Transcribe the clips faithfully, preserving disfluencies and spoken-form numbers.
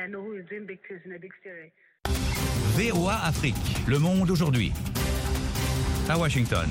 V O A Afrique, le monde aujourd'hui. À Washington.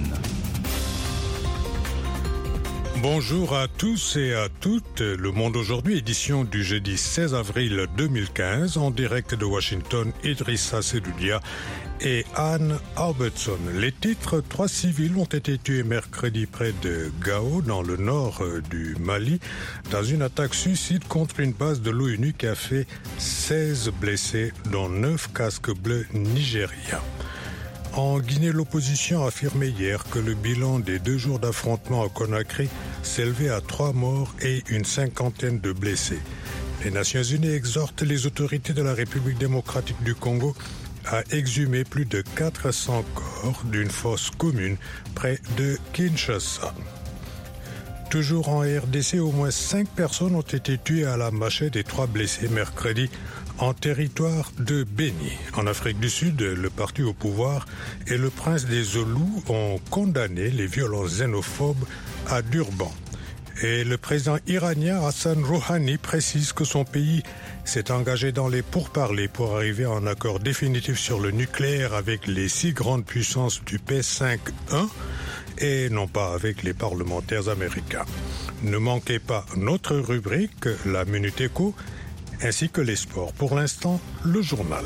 Bonjour à tous et à toutes. Le Monde aujourd'hui, édition du jeudi seize avril deux mille quinze, en direct de Washington, Idrissa Sedoudia et Anne Albertson. Les titres: trois civils ont été tués mercredi près de Gao, dans le nord du Mali, dans une attaque suicide contre une base de l'ONU qui a fait seize blessés, dont neuf casques bleus nigériens. En Guinée, l'opposition a affirmé hier que le bilan des deux jours d'affrontement à Conakry s'élevait à trois morts et une cinquantaine de blessés. Les Nations Unies exhortent les autorités de la République démocratique du Congo à exhumer plus de quatre cents corps d'une fosse commune près de Kinshasa. Toujours en R D C, au moins cinq personnes ont été tuées à la machette et trois blessés mercredi en territoire de Béni. En Afrique du Sud, le parti au pouvoir et le prince des Zoulous ont condamné les violences xénophobes à Durban. Et le président iranien Hassan Rouhani précise que son pays s'est engagé dans les pourparlers pour arriver à un accord définitif sur le nucléaire avec les six grandes puissances du P cinq un et non pas avec les parlementaires américains. Ne manquez pas notre rubrique, la Minute Éco, ainsi que les sports. Pour l'instant, le journal.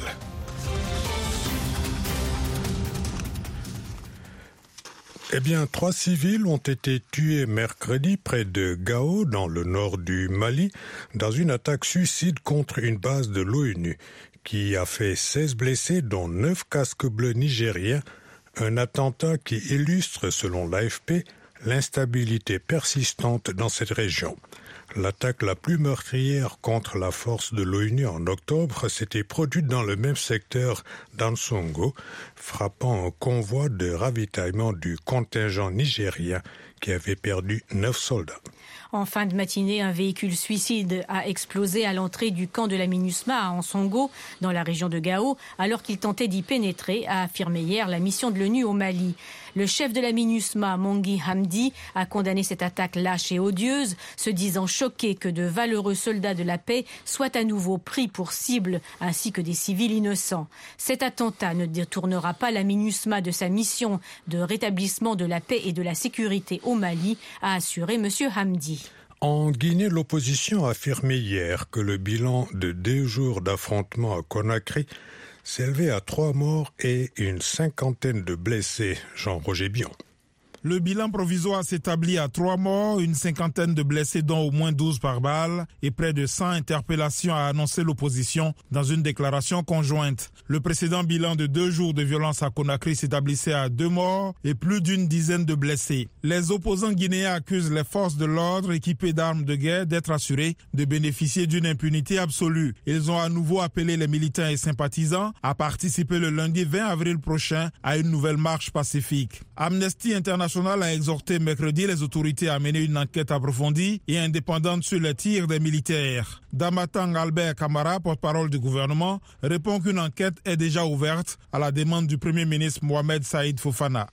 Eh bien, trois civils ont été tués mercredi près de Gao, dans le nord du Mali, dans une attaque suicide contre une base de l'ONU, qui a fait seize blessés, dont neuf casques bleus nigériens, un attentat qui illustre, selon l'A F P, l'instabilité persistante dans cette région. L'attaque la plus meurtrière contre la force de l'ONU en octobre s'était produite dans le même secteur d'Ansongo, frappant un convoi de ravitaillement du contingent nigérien qui avait perdu neuf soldats. En fin de matinée, un véhicule suicide a explosé à l'entrée du camp de la MINUSMA à Ansongo, dans la région de Gao, alors qu'il tentait d'y pénétrer, a affirmé hier la mission de l'ONU au Mali. Le chef de la MINUSMA, Mongui Hamdi, a condamné cette attaque lâche et odieuse, se disant choqué que de valeureux soldats de la paix soient à nouveau pris pour cible, ainsi que des civils innocents. Cet attentat ne détournera pas la MINUSMA de sa mission de rétablissement de la paix et de la sécurité au Mali, a assuré M. Hamdi. En Guinée, l'opposition a affirmé hier que le bilan de deux jours d'affrontement à Conakry s'élevait à trois morts et une cinquantaine de blessés. Jean-Roger Bion. Le bilan provisoire s'établit à trois morts, une cinquantaine de blessés dont au moins douze par balle et près de cent interpellations, a annoncé l'opposition dans une déclaration conjointe. Le précédent bilan de deux jours de violence à Conakry s'établissait à deux morts et plus d'une dizaine de blessés. Les opposants guinéens accusent les forces de l'ordre équipées d'armes de guerre d'être assurées de bénéficier d'une impunité absolue. Ils ont à nouveau appelé les militants et sympathisants à participer le lundi vingt avril prochain à une nouvelle marche pacifique. Amnesty International a exhorté mercredi les autorités à mener une enquête approfondie et indépendante sur les tirs des militaires. Damatang Albert Camara, porte-parole du gouvernement, répond qu'une enquête est déjà ouverte à la demande du Premier ministre Mohamed Saïd Fofana.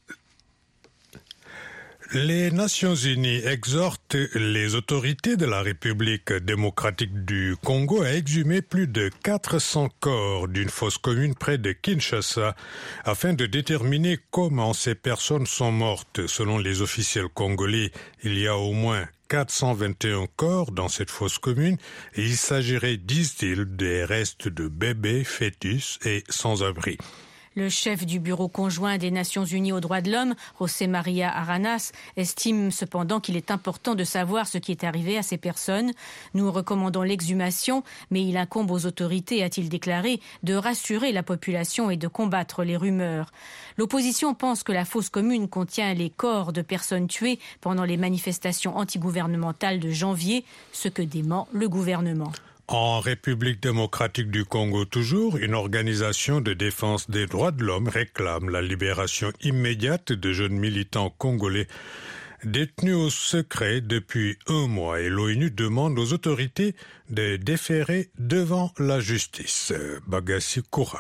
Les Nations Unies exhortent les autorités de la République démocratique du Congo à exhumer plus de quatre cents corps d'une fosse commune près de Kinshasa afin de déterminer comment ces personnes sont mortes. Selon les officiels congolais, il y a au moins quatre cent vingt et un corps dans cette fosse commune et il s'agirait, disent-ils, des restes de bébés, fœtus et sans-abri. Le chef du bureau conjoint des Nations Unies aux droits de l'homme, José María Aranas, estime cependant qu'il est important de savoir ce qui est arrivé à ces personnes. Nous recommandons l'exhumation, mais il incombe aux autorités, a-t-il déclaré, de rassurer la population et de combattre les rumeurs. L'opposition pense que la fosse commune contient les corps de personnes tuées pendant les manifestations antigouvernementales de janvier, ce que dément le gouvernement. En République démocratique du Congo toujours, une organisation de défense des droits de l'homme réclame la libération immédiate de jeunes militants congolais détenus au secret depuis un mois et l'ONU demande aux autorités de déférer devant la justice. Bagassi Koura.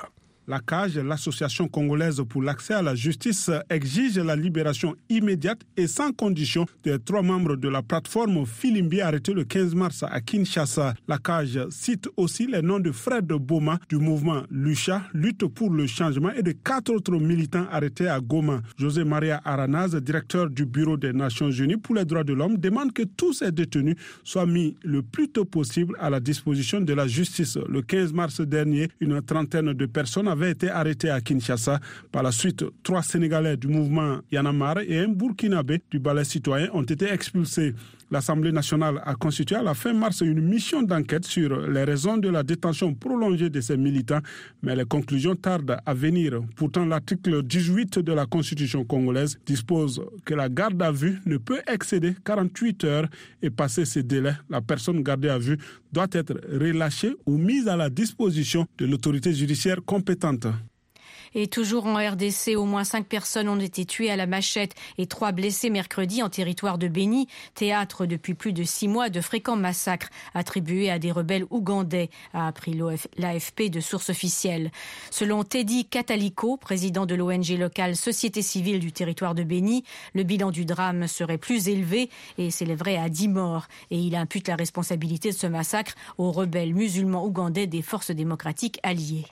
La C A J, l'Association congolaise pour l'accès à la justice, exige la libération immédiate et sans condition des trois membres de la plateforme Filimbi arrêtés le quinze mars à Kinshasa. La C A J cite aussi les noms de Fred Boma du mouvement Lucha, Lutte pour le changement, et de quatre autres militants arrêtés à Goma. José Maria Aranaz, directeur du Bureau des Nations Unies pour les droits de l'homme, demande que tous ces détenus soient mis le plus tôt possible à la disposition de la justice. Le quinze mars dernier, une trentaine de personnes avaient été arrêtées à Kinshasa. Par la suite, trois Sénégalais du mouvement Yanamar et un Burkinabé du Balai citoyen ont été expulsés. L'Assemblée nationale a constitué à la fin mars une mission d'enquête sur les raisons de la détention prolongée de ces militants, mais les conclusions tardent à venir. Pourtant, l'article dix-huit de la Constitution congolaise dispose que la garde à vue ne peut excéder quarante-huit heures et passé ces délais, la personne gardée à vue doit être relâchée ou mise à la disposition de l'autorité judiciaire compétente. Et toujours en R D C, au moins cinq personnes ont été tuées à la machette et trois blessées mercredi en territoire de Béni, théâtre depuis plus de six mois de fréquents massacres attribués à des rebelles ougandais, a appris l'A F P de sources officielles. Selon Teddy Kataliko, président de l'O N G locale Société civile du territoire de Béni, le bilan du drame serait plus élevé et s'élèverait à dix morts. Et il impute la responsabilité de ce massacre aux rebelles musulmans ougandais des forces démocratiques alliées.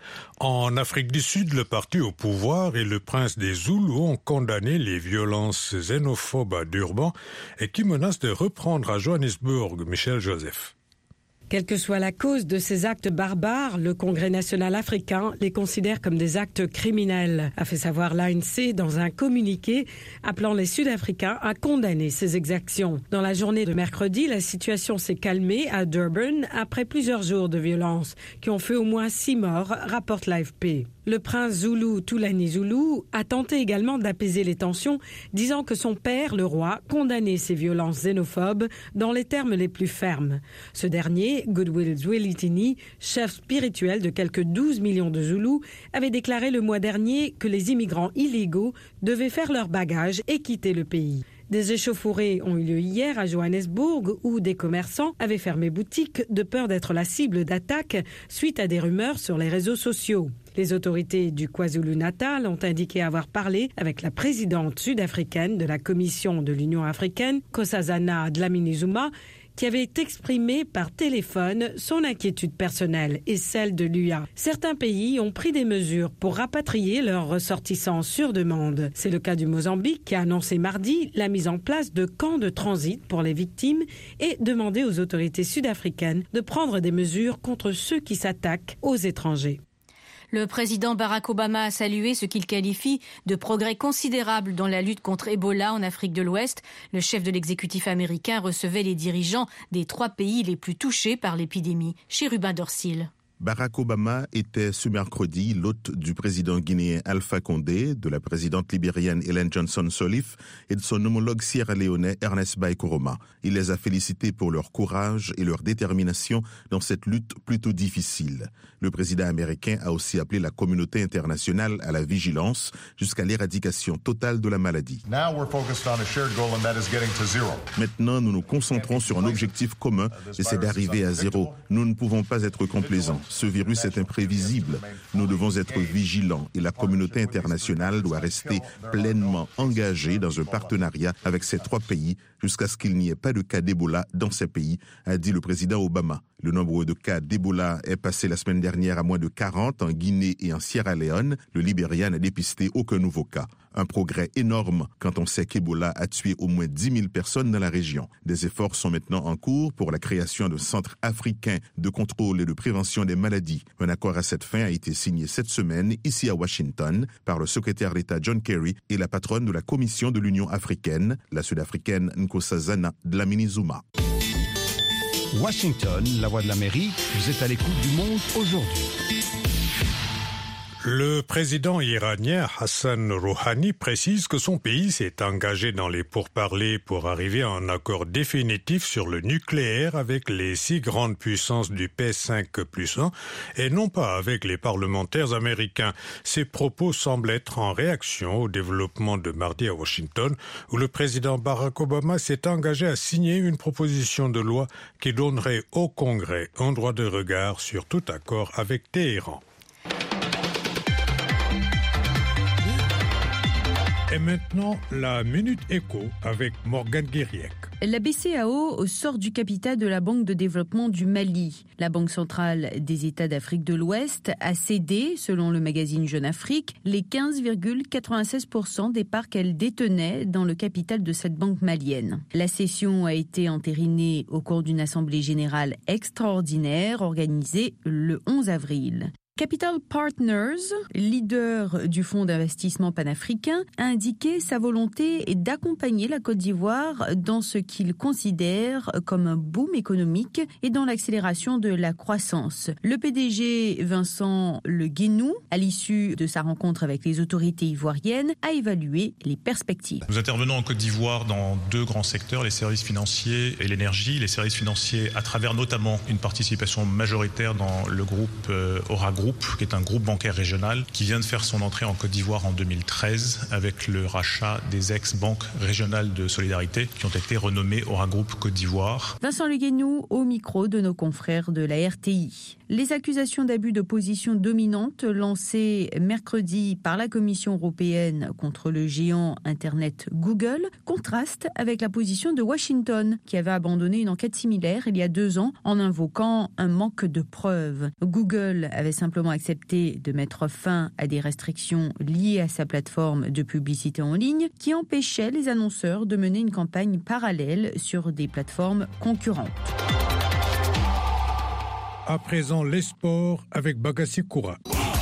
En Afrique du Sud, le parti au pouvoir et le prince des Zoulous ont condamné les violences xénophobes à Durban et qui menacent de reprendre à Johannesburg. Michel Joseph. Quelle que soit la cause de ces actes barbares, le Congrès national africain les considère comme des actes criminels, a fait savoir l'A N C dans un communiqué appelant les Sud-Africains à condamner ces exactions. Dans la journée de mercredi, la situation s'est calmée à Durban après plusieurs jours de violence qui ont fait au moins six morts, rapporte l'A F P. Le prince Zoulou Toulani Zoulou a tenté également d'apaiser les tensions, disant que son père, le roi, condamnait ces violences xénophobes dans les termes les plus fermes. Ce dernier, Goodwill Zwelithini, chef spirituel de quelques douze millions de Zoulous, avait déclaré le mois dernier que les immigrants illégaux devaient faire leur bagage et quitter le pays. Des échauffourées ont eu lieu hier à Johannesburg où des commerçants avaient fermé boutique de peur d'être la cible d'attaques suite à des rumeurs sur les réseaux sociaux. Les autorités du KwaZulu-Natal ont indiqué avoir parlé avec la présidente sud-africaine de la Commission de l'Union africaine, Nkosazana Dlamini-Zuma, qui avait exprimé par téléphone son inquiétude personnelle et celle de l'U A. Certains pays ont pris des mesures pour rapatrier leurs ressortissants sur demande. C'est le cas du Mozambique qui a annoncé mardi la mise en place de camps de transit pour les victimes et demandé aux autorités sud-africaines de prendre des mesures contre ceux qui s'attaquent aux étrangers. Le président Barack Obama a salué ce qu'il qualifie de progrès considérable dans la lutte contre Ebola en Afrique de l'Ouest. Le chef de l'exécutif américain recevait les dirigeants des trois pays les plus touchés par l'épidémie. Chez Rubin Dorsil. Barack Obama était ce mercredi l'hôte du président guinéen Alpha Condé, de la présidente libérienne Ellen Johnson Sirleaf et de son homologue sierra-léonais Ernest Bai Koroma. Il les a félicités pour leur courage et leur détermination dans cette lutte plutôt difficile. Le président américain a aussi appelé la communauté internationale à la vigilance jusqu'à l'éradication totale de la maladie. Maintenant, nous nous concentrons sur un objectif commun et c'est d'arriver à zéro. Nous ne pouvons pas être complaisants. Ce virus est imprévisible. Nous devons être vigilants et la communauté internationale doit rester pleinement engagée dans un partenariat avec ces trois pays jusqu'à ce qu'il n'y ait pas de cas d'Ebola dans ces pays, a dit le président Obama. Le nombre de cas d'Ebola est passé la semaine dernière à moins de quarante en Guinée et en Sierra Leone. Le Libéria n'a dépisté aucun nouveau cas. Un progrès énorme quand on sait qu'Ebola a tué au moins dix mille personnes dans la région. Des efforts sont maintenant en cours pour la création d'un centre africain de contrôle et de prévention des maladies. Un accord à cette fin a été signé cette semaine ici à Washington par le secrétaire d'État John Kerry et la patronne de la Commission de l'Union africaine, la Sud-Africaine Nkosazana Dlamini-Zuma. Washington, la voix de l'Amérique, vous êtes à l'écoute du monde aujourd'hui. Le président iranien Hassan Rouhani précise que son pays s'est engagé dans les pourparlers pour arriver à un accord définitif sur le nucléaire avec les six grandes puissances du P cinq plus un et non pas avec les parlementaires américains. Ces propos semblent être en réaction au développement de mardi à Washington où le président Barack Obama s'est engagé à signer une proposition de loi qui donnerait au Congrès un droit de regard sur tout accord avec Téhéran. Et maintenant, la Minute Éco avec Morgane Guiriec. La B C A O sort du capital de la Banque de développement du Mali. La Banque centrale des États d'Afrique de l'Ouest a cédé, selon le magazine Jeune Afrique, les quinze virgule quatre-vingt-seize pour cent des parts qu'elle détenait dans le capital de cette banque malienne. La cession a été entérinée au cours d'une assemblée générale extraordinaire organisée le onze avril. Capital Partners, leader du fonds d'investissement panafricain, a indiqué sa volonté d'accompagner la Côte d'Ivoire dans ce qu'il considère comme un boom économique et dans l'accélération de la croissance. Le P D G Vincent Le Guénou, à l'issue de sa rencontre avec les autorités ivoiriennes, a évalué les perspectives. Nous intervenons en Côte d'Ivoire dans deux grands secteurs, les services financiers et l'énergie. Les services financiers à travers notamment une participation majoritaire dans le groupe euh, Aura Group, qui est un groupe bancaire régional qui vient de faire son entrée en Côte d'Ivoire en deux mille treize avec le rachat des ex-banques régionales de solidarité qui ont été renommées Aura Group Côte d'Ivoire. Vincent Le Guénou au micro de nos confrères de la R T I. Les accusations d'abus de position dominante lancées mercredi par la Commission européenne contre le géant Internet Google contrastent avec la position de Washington qui avait abandonné une enquête similaire il y a deux ans en invoquant un manque de preuves. Google avait simplement accepté de mettre fin à des restrictions liées à sa plateforme de publicité en ligne qui empêchait les annonceurs de mener une campagne parallèle sur des plateformes concurrentes. À présent, les sports avec Bagassi Koura.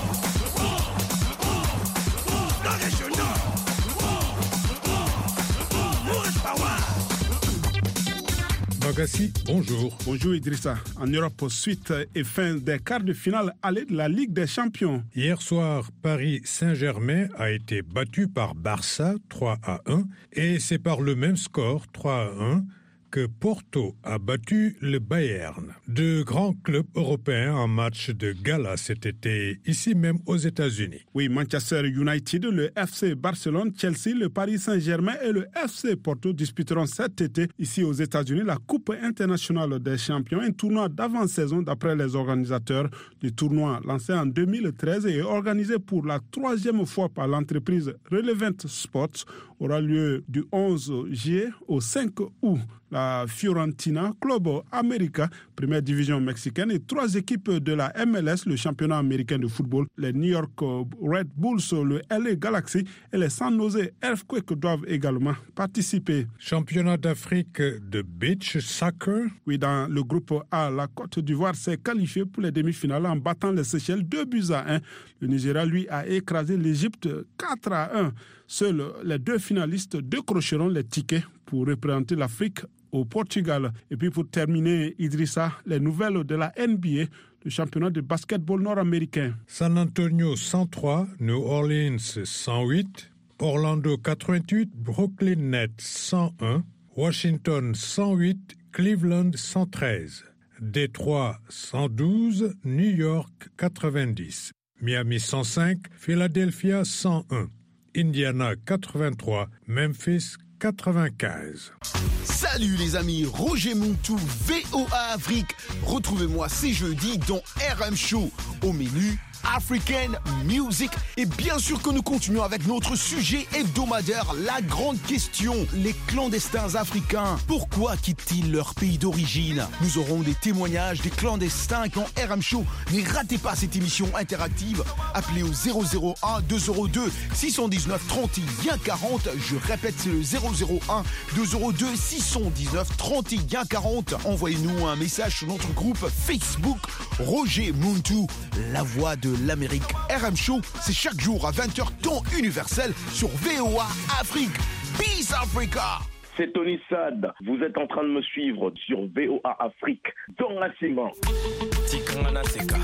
Bagassi, bonjour. Bonjour Idrissa. En Europe, suite et fin des quarts de finale aller de la Ligue des Champions. Hier soir, Paris Saint-Germain a été battu par Barça trois à un et c'est par le même score trois à un que Porto a battu le Bayern. Deux grands clubs européens en match de gala cet été, ici même aux États-Unis. Oui, Manchester United, le F C Barcelone, Chelsea, le Paris Saint-Germain et le F C Porto disputeront cet été, ici aux États-Unis, la Coupe internationale des champions, un tournoi d'avant-saison d'après les organisateurs du tournoi lancé en deux mille treize et organisé pour la troisième fois par l'entreprise Relevant Sports, aura lieu du onze juillet au cinq août. La Fiorentina, Club América, première division mexicaine, et trois équipes de la M L S, le championnat américain de football, les New York Red Bulls, le L A Galaxy et les San Jose Earthquakes doivent également participer. Championnat d'Afrique de beach soccer. Oui, dans le groupe A, la Côte d'Ivoire s'est qualifiée pour les demi-finales en battant les Seychelles deux buts à un. Le Nigeria, lui, a écrasé l'Égypte quatre à un. Seuls les deux finalistes décrocheront les tickets pour représenter l'Afrique au Portugal. Et puis pour terminer, Idrissa, les nouvelles de la N B A, le championnat de basketball nord-américain. San Antonio cent trois, New Orleans cent huit, Orlando quatre-vingt-huit, Brooklyn Nets cent un, Washington cent huit, Cleveland cent treize, Détroit cent douze, New York quatre-vingt-dix, Miami cent cinq, Philadelphia cent un, Indiana quatre-vingt-trois, Memphis quatre-vingt-quinze. Salut les amis, Roger Muntou, V O A Afrique. Retrouvez-moi ces jeudis dans R M Show. Au menu, African Music. Et bien sûr que nous continuons avec notre sujet hebdomadaire, la grande question. Les clandestins africains, pourquoi quittent-ils leur pays d'origine? Nous aurons des témoignages des clandestins dans R M Show. Ne ratez pas cette émission interactive. Appelez au zéro zéro un deux zéro deux six un neuf trente et un quarante. Je répète, c'est le zéro zéro un deux zéro deux six un neuf trente et un quarante. Envoyez-nous un message sur notre groupe Facebook Roger Muntou, la voix de l'Amérique. R M Show, c'est chaque jour à vingt heures temps universel sur V O A Afrique. Peace Africa! C'est Tony Sad. Vous êtes en train de me suivre sur V O A Afrique dans la ciment. Tikangana Seka.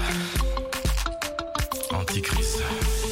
Antichrist.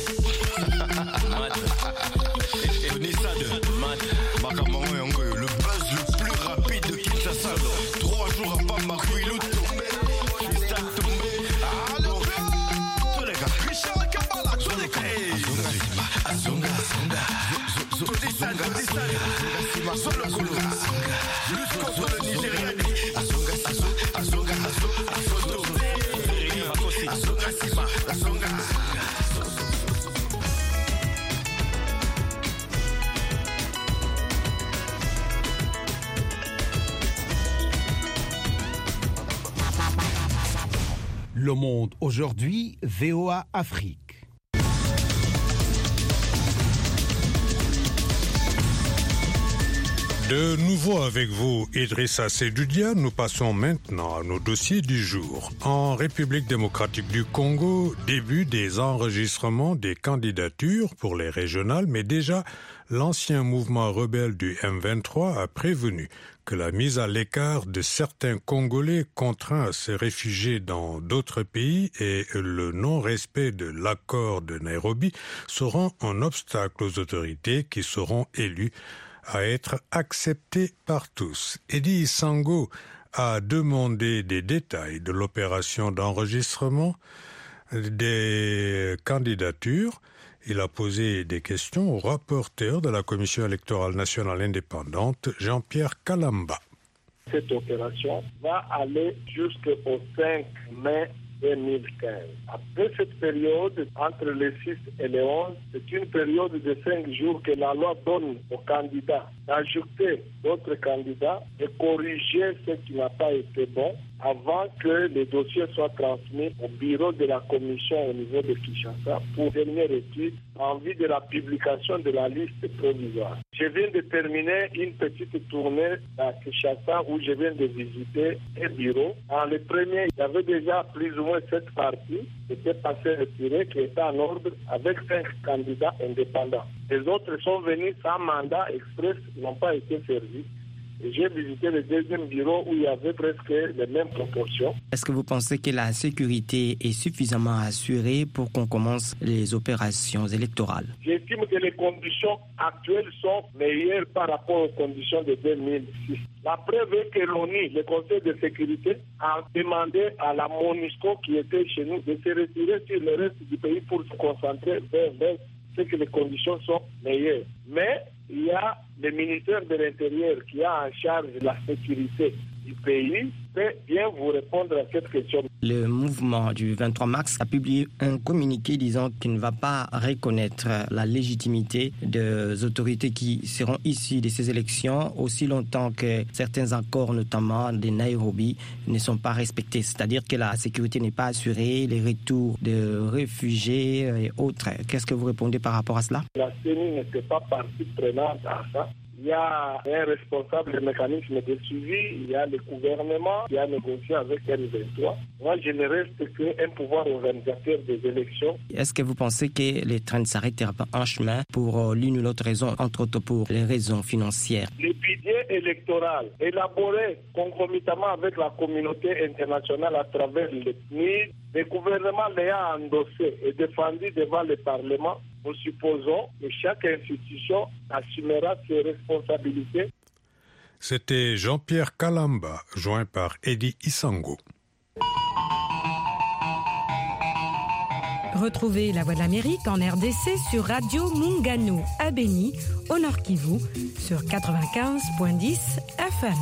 Tony Sad. Makamango Yango, le buzz le plus rapide de Kinshasa. Trois jours à Bamba Kouilou tombé. Freestyle tombé. Alors, tous les gars. Richard Kabbalah, tous les gars. Azonga, Azonga. Tony Sad, Tony Sad. Solo Kolo. Lutte contre le Nigeria. Azonga, Azonga, Azonga, Azonga. Azonga, Azonga, Azonga. Le Monde aujourd'hui, V O A Afrique. De nouveau avec vous, Idrissa Seydoudia, nous passons maintenant à nos dossiers du jour. En République démocratique du Congo, début des enregistrements des candidatures pour les régionales, mais déjà l'ancien mouvement rebelle du M vingt-trois a prévenu que la mise à l'écart de certains Congolais contraints à se réfugier dans d'autres pays et le non-respect de l'accord de Nairobi seront un obstacle aux autorités qui seront élues à être accepté par tous. Eddie Isango a demandé des détails de l'opération d'enregistrement des candidatures. Il a posé des questions au rapporteur de la Commission électorale nationale indépendante, Jean-Pierre Kalamba. Cette opération va aller jusqu'au cinq mai deux mille quinze. Après cette période, entre le six et le onze, c'est une période de cinq jours que la loi donne aux candidats d'ajouter d'autres candidats et corriger ce qui n'a pas été bon avant que les dossiers soient transmis au bureau de la commission au niveau de Kinshasa pour dernière étude en vue de la publication de la liste provisoire. Je viens de terminer une petite tournée à Kinshasa où je viens de visiter un bureau. En le premier, il y avait déjà plus ou moins sept parties qui étaient passées retirées, qui étaient en ordre avec cinq candidats indépendants. Les autres sont venus sans mandat express, n'ont pas été servis. Et j'ai visité le deuxième bureau où il y avait presque les mêmes proportions. Est-ce que vous pensez que la sécurité est suffisamment assurée pour qu'on commence les opérations électorales? J'estime que les conditions actuelles sont meilleures par rapport aux conditions de deux mille six. La preuve est que l'ONU, le Conseil de sécurité, a demandé à la MONUSCO qui était chez nous de se retirer sur le reste du pays pour se concentrer vers l'Est. C'est que les conditions sont meilleures. Mais il y a le ministère de l'Intérieur qui a en charge la sécurité du pays peut bien vous répondre à cette question. Le mouvement du vingt-trois mars a publié un communiqué disant qu'il ne va pas reconnaître la légitimité des autorités qui seront issues de ces élections aussi longtemps que certains accords, notamment de Nairobi, ne sont pas respectés. C'est-à-dire que la sécurité n'est pas assurée, les retours de réfugiés et autres. Qu'est-ce que vous répondez par rapport à cela? La C E N I n'était pas partie prenante à ça. Il y a un responsable des mécanismes de suivi, il y a le gouvernement qui a négocié avec M vingt-trois. Moi, je ne reste qu'un pouvoir organisateur des élections. Est-ce que vous pensez que les trains ne s'arrêtera pas en chemin pour l'une ou l'autre raison, entre autres pour les raisons financières? Le budget électoral élaboré concomitamment avec la communauté internationale à travers le P N I D, le gouvernement l'a endossé et défendu devant le Parlement. Nous supposons que chaque institution assumera ses responsabilités. C'était Jean-Pierre Kalamba, joint par Eddie Isango. Retrouvez La Voix de l'Amérique en R D C sur Radio Mungano à Beni, au Nord Kivu, sur quatre-vingt-quinze virgule dix F M.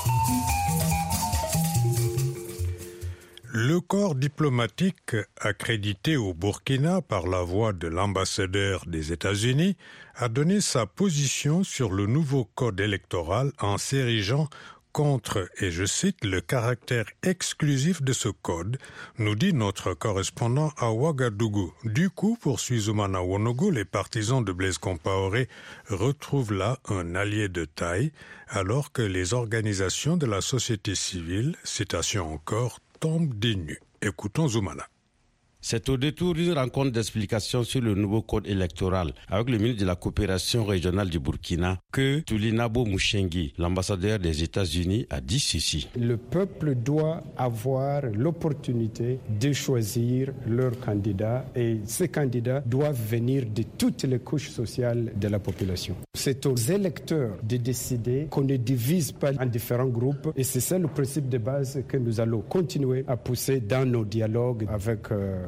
Le corps diplomatique accrédité au Burkina par la voix de l'ambassadeur des États-Unis a donné sa position sur le nouveau code électoral en s'érigeant contre, et je cite, le caractère exclusif de ce code, nous dit notre correspondant à Ouagadougou. Du coup, poursuit Zoumana Wonogo, les partisans de Blaise Compaoré retrouvent là un allié de taille, alors que les organisations de la société civile, citation encore, tombe des nues. Écoutons Zoumana. C'est au détour d'une rencontre d'explication sur le nouveau code électoral avec le ministre de la coopération régionale du Burkina que Tulinabo Mouchengi, l'ambassadeur des États-Unis, a dit ceci. Le peuple doit avoir l'opportunité de choisir leur candidat et ces candidats doivent venir de toutes les couches sociales de la population. C'est aux électeurs de décider qu'on ne divise pas en différents groupes et c'est ça le principe de base que nous allons continuer à pousser dans nos dialogues avec euh,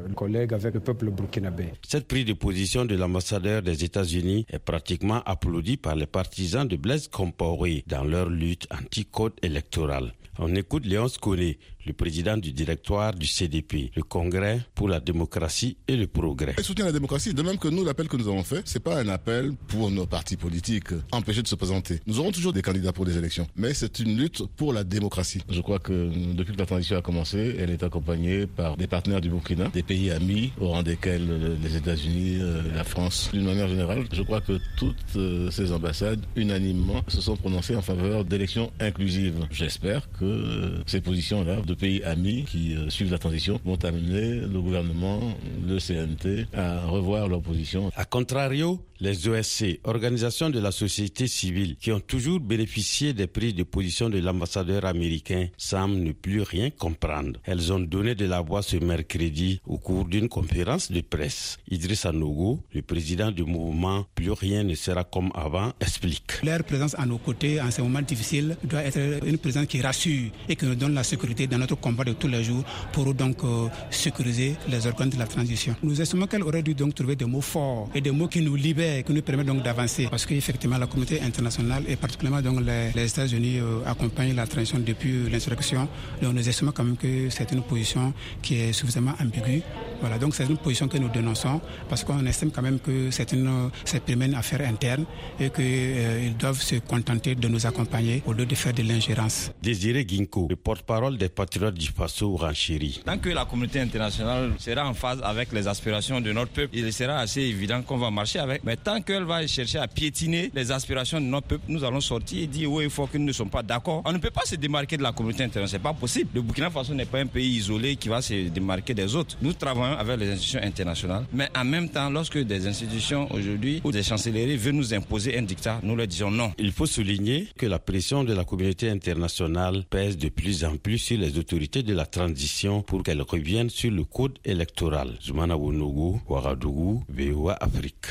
collègue avec le peuple burkinabé. Cette prise de position de l'ambassadeur des États-Unis est pratiquement applaudie par les partisans de Blaise Compaoré dans leur lutte anti-code électoral. On écoute Léonce Koné, le président du directoire du C D P, le Congrès pour la démocratie et le progrès. Il soutient la démocratie, de même que nous, l'appel que nous avons fait, c'est pas un appel pour nos partis politiques empêchés de se présenter. Nous aurons toujours des candidats pour des élections, mais c'est une lutte pour la démocratie. Je crois que depuis que la transition a commencé, elle est accompagnée par des partenaires du Burkina, des pays amis, au rang desquels les États-Unis, la France. D'une manière générale, je crois que toutes ces ambassades, unanimement, se sont prononcées en faveur d'élections inclusives. J'espère que ces positions-là, de pays amis qui euh, suivent la transition, vont amener le gouvernement, le C N T, à revoir leur position. A contrario, les O S C, organisations de la société civile, qui ont toujours bénéficié des prises de position de l'ambassadeur américain, semblent ne plus rien comprendre. Elles ont donné de la voix ce mercredi au cours d'une conférence de presse. Idrissa Nogo, le président du mouvement Plus rien ne sera comme avant, explique. Leur présence à nos côtés en ces moments difficiles doit être une présence qui rassure et qui nous donne la sécurité dans notre combat de tous les jours pour donc euh, sécuriser les organes de la transition. Nous estimons qu'elle aurait dû donc trouver des mots forts et des mots qui nous libèrent, qui nous permettent donc d'avancer, parce qu'effectivement la communauté internationale et particulièrement donc les, les États-Unis euh, accompagnent la transition depuis l'insurrection. Donc nous estimons quand même que c'est une position qui est suffisamment ambiguë. Voilà, donc c'est une position que nous dénonçons parce qu'on estime quand même que c'est une, c'est une affaire interne et qu'ils euh, doivent se contenter de nous accompagner au lieu de faire de l'ingérence. Désiré Ginko, le porte-parole des patriotes du Faso renchérit. Tant que la communauté internationale sera en phase avec les aspirations de notre peuple, il sera assez évident qu'on va marcher avec. Mais tant qu'elle va chercher à piétiner les aspirations de notre peuple, nous allons sortir et dire oui, il faut que nous ne sommes pas d'accord. On ne peut pas se démarquer de la communauté internationale, c'est pas possible. Le Burkina Faso n'est pas un pays isolé qui va se démarquer des autres. Nous travaillons avec les institutions internationales, mais en même temps, lorsque des institutions aujourd'hui ou des chancelleries veulent nous imposer un dictat, nous leur disons non. Il faut souligner que la pression de la communauté internationale pèse de plus en plus sur les autorités de la transition pour qu'elles reviennent sur le code électoral. Zoumana Wonogo, Ouagadougou, V O A Afrique.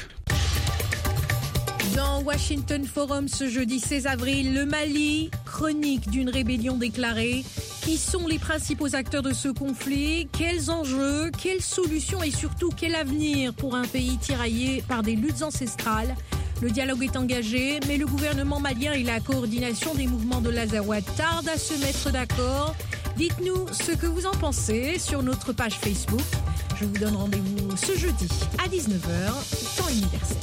Dans Washington Forum ce jeudi seize avril, le Mali, chronique d'une rébellion déclarée. Qui sont les principaux acteurs de ce conflit? Quels enjeux? Quelles solutions? Et surtout, quel avenir pour un pays tiraillé par des luttes ancestrales? Le dialogue est engagé, mais le gouvernement malien et la coordination des mouvements de l'Azawad tardent à se mettre d'accord. Dites-nous ce que vous en pensez sur notre page Facebook. Je vous donne rendez-vous ce jeudi à dix-neuf heures, temps universel.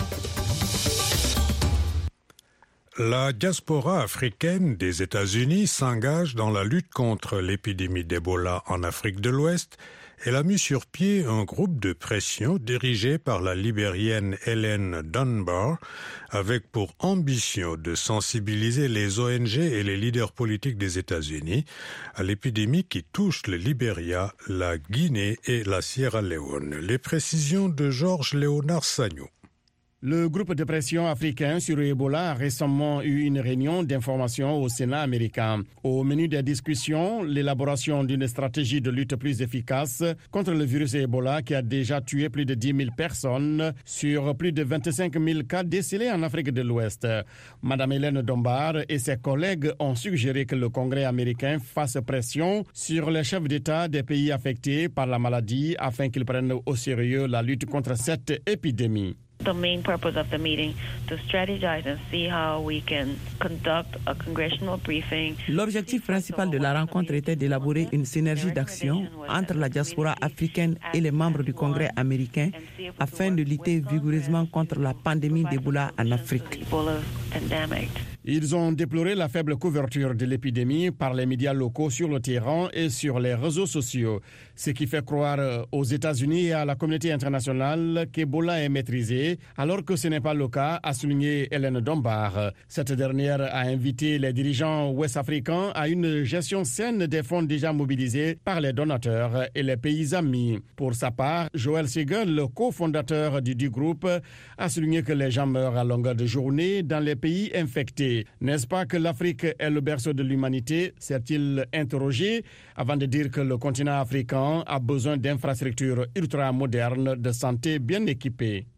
La diaspora africaine des États-Unis s'engage dans la lutte contre l'épidémie d'Ebola en Afrique de l'Ouest. Elle a mis sur pied un groupe de pression dirigé par la Libérienne Hélène Dunbar, avec pour ambition de sensibiliser les O N G et les leaders politiques des États-Unis à l'épidémie qui touche le Libéria, la Guinée et la Sierra Leone. Les précisions de Georges Léonard Sagnou. Le groupe de pression africain sur Ebola a récemment eu une réunion d'information au Sénat américain. Au menu des discussions, l'élaboration d'une stratégie de lutte plus efficace contre le virus Ebola qui a déjà tué plus de dix mille personnes sur plus de vingt-cinq mille cas décelés en Afrique de l'Ouest. Madame Hélène Dunbar et ses collègues ont suggéré que le Congrès américain fasse pression sur les chefs d'État des pays affectés par la maladie afin qu'ils prennent au sérieux la lutte contre cette épidémie. The main purpose of the meeting to strategize and see how we can conduct a congressional briefing. L'objectif principal de la rencontre était d'élaborer une synergie d'action entre la diaspora africaine et les membres du Congrès américain afin de lutter vigoureusement contre la pandémie d'Ebola en Afrique. Ils ont déploré la faible couverture de l'épidémie par les médias locaux sur le terrain et sur les réseaux sociaux, ce qui fait croire aux États-Unis et à la communauté internationale qu'Ebola est maîtrisé, alors que ce n'est pas le cas, a souligné Hélène Dunbar. Cette dernière a invité les dirigeants ouest-africains à une gestion saine des fonds déjà mobilisés par les donateurs et les pays amis. Pour sa part, Joël Siegel, le cofondateur du, du groupe, a souligné que les gens meurent à longueur de journée dans les pays infectés. N'est-ce pas que l'Afrique est le berceau de l'humanité, s'est-il interrogé, avant de dire que le continent africain a besoin d'infrastructures ultra-modernes de santé bien équipées.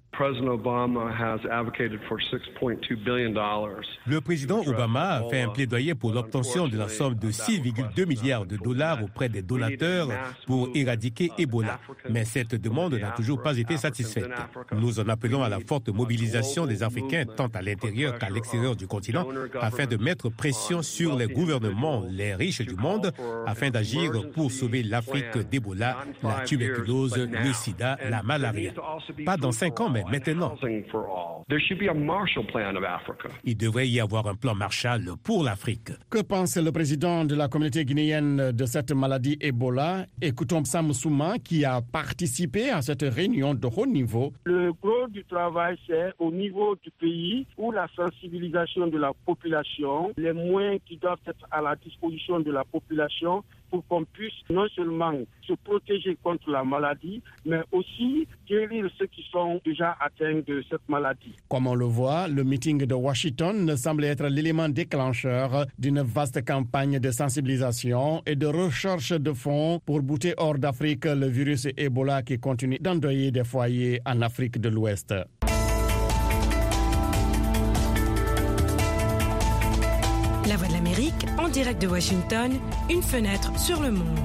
Le président Obama a fait un plaidoyer pour l'obtention de la somme de six virgule deux milliards de dollars auprès des donateurs pour éradiquer Ebola. Mais cette demande n'a toujours pas été satisfaite. Nous en appelons à la forte mobilisation des Africains, tant à l'intérieur qu'à l'extérieur du continent, afin de mettre pression sur les gouvernements, les riches du monde, afin d'agir pour sauver l'Afrique d'Ebola, la tuberculose, le sida, la malaria. Pas dans cinq ans, mais maintenant. Il devrait y avoir un plan Marshall pour l'Afrique. Que pense le président de la communauté guinéenne de cette maladie Ebola? Écoutons Sam Souma qui a participé à cette réunion de haut niveau. Le gros du travail, c'est au niveau du pays où la sensibilisation de la population, les moyens qui doivent être à la disposition de la population pour qu'on puisse non seulement se protéger contre la maladie, mais aussi guérir ceux qui sont déjà atteints de cette maladie. Comme on le voit, le meeting de Washington semble être l'élément déclencheur d'une vaste campagne de sensibilisation et de recherche de fonds pour bouter hors d'Afrique le virus Ebola qui continue d'endeuiller des foyers en Afrique de l'Ouest. La Voix de l'Amérique, en direct de Washington, une fenêtre sur le monde.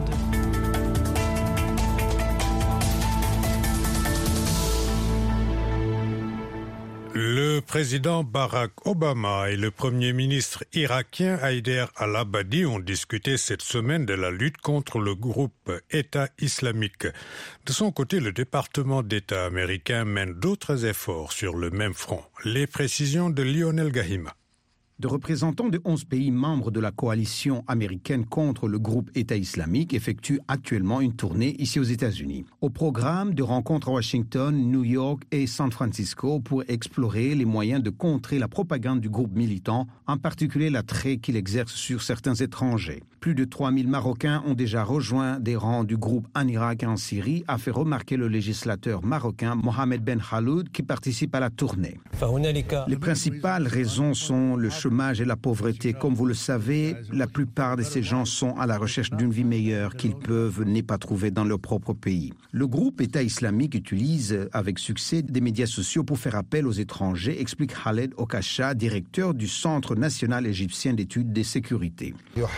Le président Barack Obama et le premier ministre irakien Haider al-Abadi ont discuté cette semaine de la lutte contre le groupe État islamique. De son côté, le département d'État américain mène d'autres efforts sur le même front. Les précisions de Lionel Gahima. De représentants de onze pays membres de la coalition américaine contre le groupe État islamique effectuent actuellement une tournée ici aux États-Unis. Au programme de rencontres à Washington, New York et San Francisco pour explorer les moyens de contrer la propagande du groupe militant, en particulier l'attrait qu'il exerce sur certains étrangers. Plus de trois mille Marocains ont déjà rejoint des rangs du groupe en Irak et en Syrie, a fait remarquer le législateur marocain Mohamed Ben Khaloud qui participe à la tournée. Les principales raisons sont le chômage et la pauvreté. Comme vous le savez, la plupart de ces gens sont à la recherche d'une vie meilleure qu'ils peuvent ne pas trouver dans leur propre pays. Le groupe État islamique utilise avec succès des médias sociaux pour faire appel aux étrangers, explique Khaled Okasha, directeur du Centre national égyptien d'études des sécurités.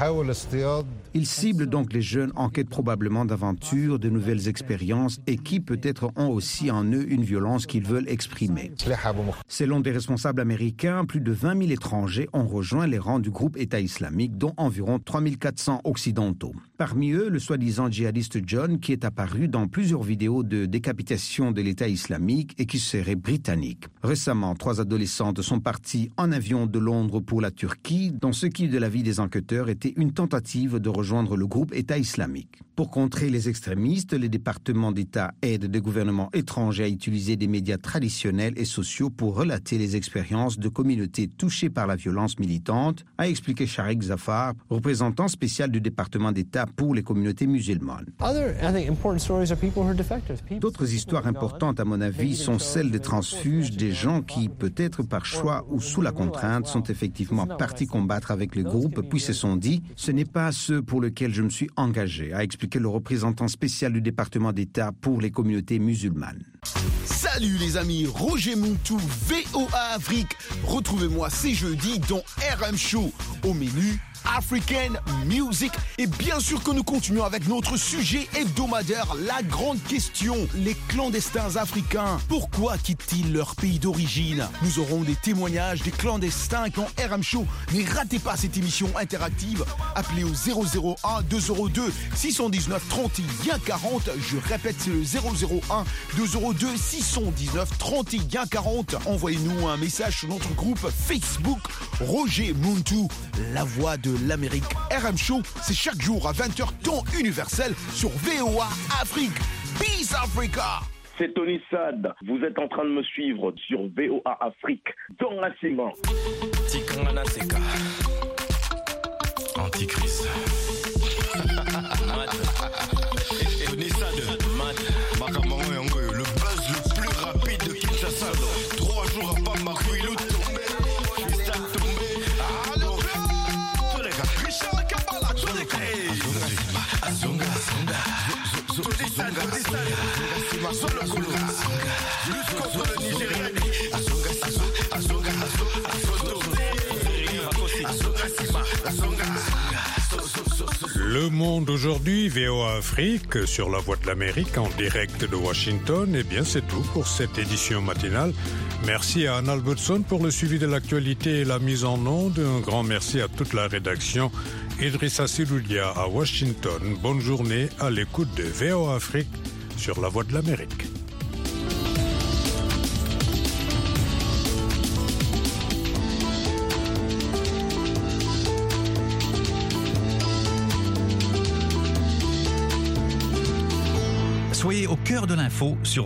Il cible donc les jeunes en quête probablement d'aventures, de nouvelles expériences et qui peut-être ont aussi en eux une violence qu'ils veulent exprimer. Selon des responsables américains, plus de vingt mille étrangers ont rejoint les rangs du groupe État islamique, dont environ trois mille quatre cents occidentaux. Parmi eux, le soi-disant djihadiste John, qui est apparu dans plusieurs vidéos de décapitation de l'État islamique et qui serait britannique. Récemment, trois adolescentes sont parties en avion de Londres pour la Turquie, dans ce qui, de l'avis des enquêteurs, était une tentative de rejoindre le groupe État islamique. Pour contrer les extrémistes, les départements d'État aident des gouvernements étrangers à utiliser des médias traditionnels et sociaux pour relater les expériences de communautés touchées par la violence militante, a expliqué Sharik Zafar, représentant spécial du département d'État pour les communautés musulmanes. D'autres histoires importantes, à mon avis, sont celles des transfuges, des gens qui, peut-être par choix ou sous la contrainte, sont effectivement partis combattre avec le groupe, puis se sont dit « ce n'est pas ceux pour lesquels je me suis engagé », a expliqué le représentant spécial du département d'État pour les communautés musulmanes. Salut les amis, Roger Montou, V O A Afrique. Retrouvez-moi ces jeudis dans R M Show. Au menu, African Music. Et bien sûr que nous continuons avec notre sujet hebdomadaire, la grande question. Les clandestins africains, pourquoi quittent-ils leur pays d'origine? Nous aurons des témoignages des clandestins dans R M Show. Ne ratez pas cette émission interactive. Appelez au zéro zéro un deux zéro deux six cent dix-neuf trente et un quarante. Je répète, c'est le zéro zéro un deux zéro deux six cent dix-neuf trente et un quarante. Envoyez-nous un message sur notre groupe Facebook Roger Montou, la voix de l'Amérique. R M Show, c'est chaque jour à vingt heures temps universel sur V O A Afrique. Peace Africa. C'est Tony Sad. Vous êtes en train de me suivre sur V O A Afrique dans la ciment. Tikangana Seka. Antichrist. Tony Sad. Makamango Yango, le buzz le plus rapide de Kinshasa. Trois jours à pas marquer le tombé. Freestyle tombé. Allô, tous les gars. Richard Kabbalah, tous les gars. Azonga, Azonga. Tony Sad, Tony Sad. Solo Kolo. Lutte contre le Niger. Le Monde aujourd'hui, V O A Afrique, sur la Voix de l'Amérique, en direct de Washington. Eh bien, c'est tout pour cette édition matinale. Merci à Anne Albertson pour le suivi de l'actualité et la mise en onde. Un grand merci à toute la rédaction. Idrissa Siloulia à Washington. Bonne journée à l'écoute de V O A Afrique sur la Voix de l'Amérique. Soyez au cœur de l'info sur